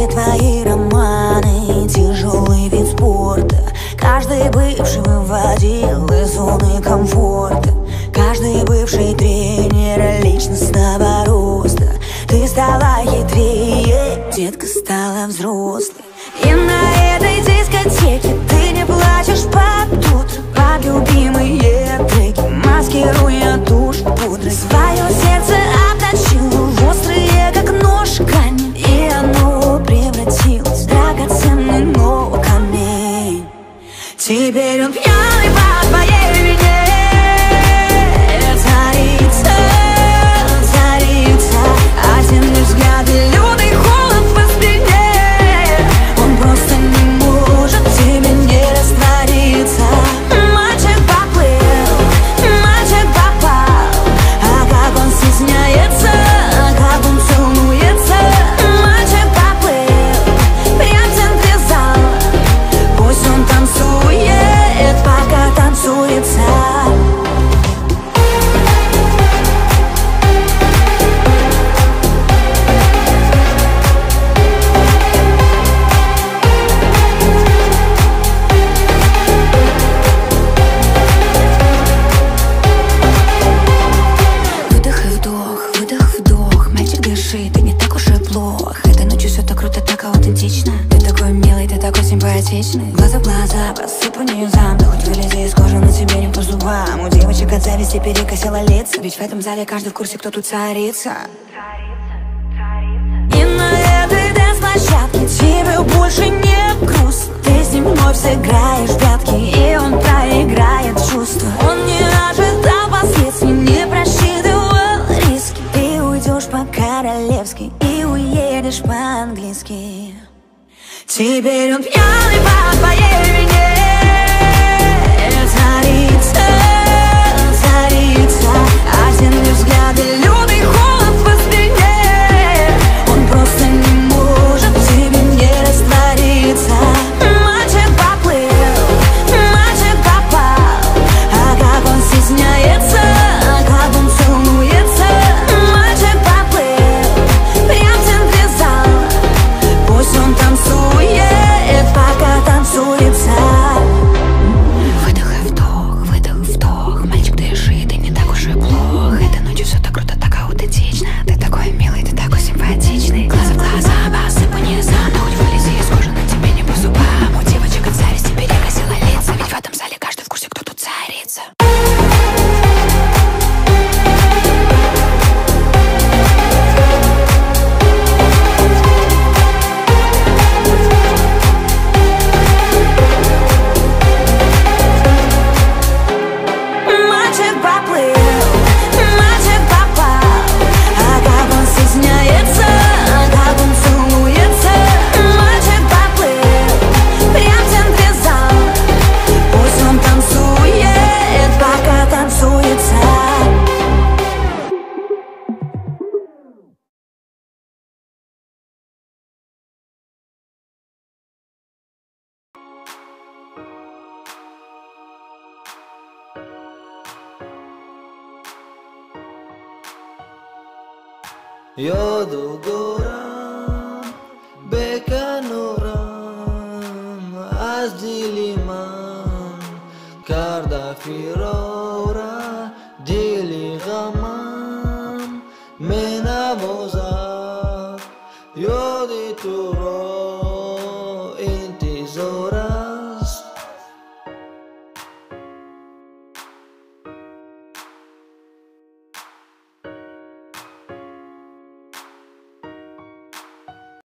Все твои романы, тяжелый вид спорта. Каждый бывший выводил из зоны комфорта. Каждый бывший тренер личностного роста. Ты стала хитрее, детка стала взрослой. И на этой дискотеке ты не плачешь под утро, под любимые треки, маскируя тушь пудрой. Свое сердце обточила в острые, как нож, камень, и оно превратилось в драгоценный, но камень. Теперь он пьяный по твоей вине. Царица, царица, один взгляд и лютый холод по спине. Он просто не может в тебе не раствориться. Мальчик поплыл, мальчик попал. А как он стесняется, а как он целуется. Мальчик поплыл, прям в центре зала. Пусть он танцует, пока танцуется. Выдох и вдох, выдох, вдох. Мальчик, дыши, ты не так уж и плох. Этой ночью все так круто, так аутентично. Ты такой милый, ты такой симпатичный. Глаза в глаза, посыпу низам. Да хоть вылези из кожи, но тебе не по зубам. У девочек от зависти перекосило лица. Ведь в этом зале каждый в курсе, кто тут царица. И на этой дэнс-площадке тебе больше не грустно. Ты с ним вновь сыграешь в прятки, и он проиграет чувства. Он не ожидал последствий, не просчитывал риски. Ты уйдешь по-королевски и уедешь по-английски. Теперь он пьяный по твоей вине. Царица, царица, один взгляд и лютый холод по спине. Он просто не может в тебе не раствориться. Мальчик поплыл, мальчик попал. А как он стесняется, а как он целуется. Мальчик поплыл, прям в центре зала. Пусть он танцует, пока танцуется. Выдох и вдох, выдох, вдох. Мальчик, дыши, ты не так уж и плох. Этой ночью все так круто, так аутентично. Ты такой милый, ты такой симпатичный. Глаза в глаза, посыпу низам. Да хоть вылези из кожи, но тебе не по зубам. У девочек от зависти перекосило лица. Ведь в этом зале каждый в курсе, кто тут царица. Мальчик поплыл, мальчик попал. А как он стесняется, а как он целуется. Мальчик поплыл, прям в центре зала. Пусть он танцует, пока танцуется. Yodugoram bekanoram az diliman karda firora dili gamam mena bozat yodi turo intizora